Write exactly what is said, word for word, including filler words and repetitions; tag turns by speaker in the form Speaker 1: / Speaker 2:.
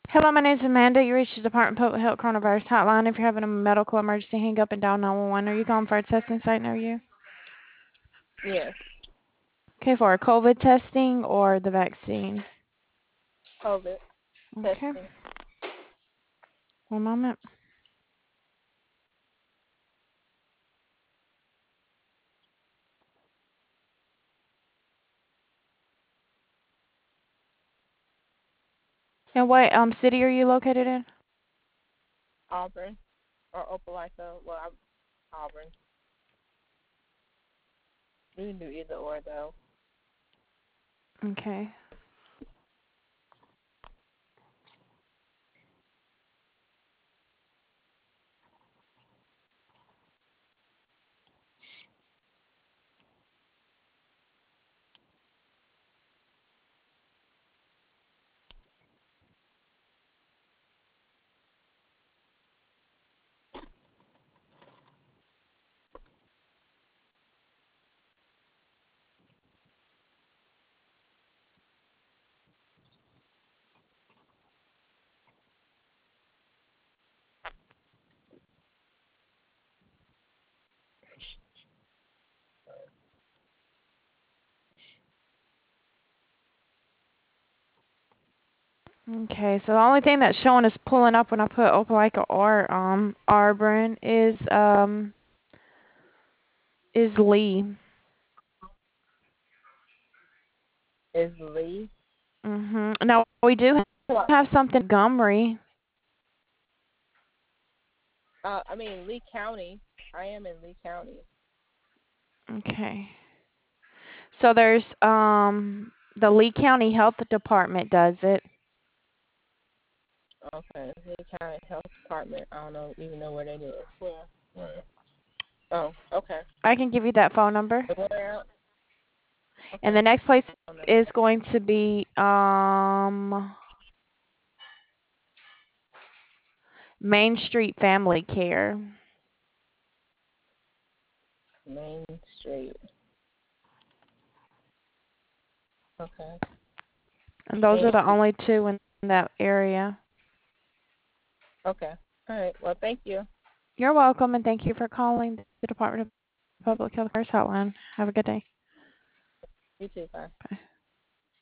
Speaker 1: Hello, my name is Amanda. You reached the Department of Public Health Coronavirus Hotline. If you're having a medical emergency, hang up and dial nine one one. Are you calling for a testing site near you?
Speaker 2: Yes.
Speaker 1: Okay, for a COVID testing or the vaccine?
Speaker 2: COVID
Speaker 1: Okay,
Speaker 2: testing.
Speaker 1: one moment. And what um city are you located in?
Speaker 2: Auburn or Opelika. Well, I'm Auburn. You can do either or though.
Speaker 1: Okay. Okay, so the only thing that's showing is pulling up when I put Opelika or um Auburn is um is Lee.
Speaker 2: Is Lee?
Speaker 1: Mhm. Now we do
Speaker 2: What?
Speaker 1: have something in Montgomery.
Speaker 2: Uh, I mean Lee County. I am in Lee County.
Speaker 1: Okay. So there's um the Lee County Health Department does it.
Speaker 2: Okay. Lee County Health Department. I don't know even know where that is. Where? Where? Oh, okay.
Speaker 1: I can give you that phone number.
Speaker 2: Where?
Speaker 1: And
Speaker 2: Okay.
Speaker 1: the next place
Speaker 2: Phone number.
Speaker 1: is going to be um Main Street Family Care.
Speaker 2: Main Street. Okay.
Speaker 1: And those are
Speaker 2: Main
Speaker 1: the
Speaker 2: Street.
Speaker 1: only two in that area.
Speaker 2: Okay. All right. Well, thank you.
Speaker 1: You're welcome, and thank you for calling the Department of Public Health Care Hotline. Have a good day.
Speaker 2: You too. Bye.
Speaker 1: Bye.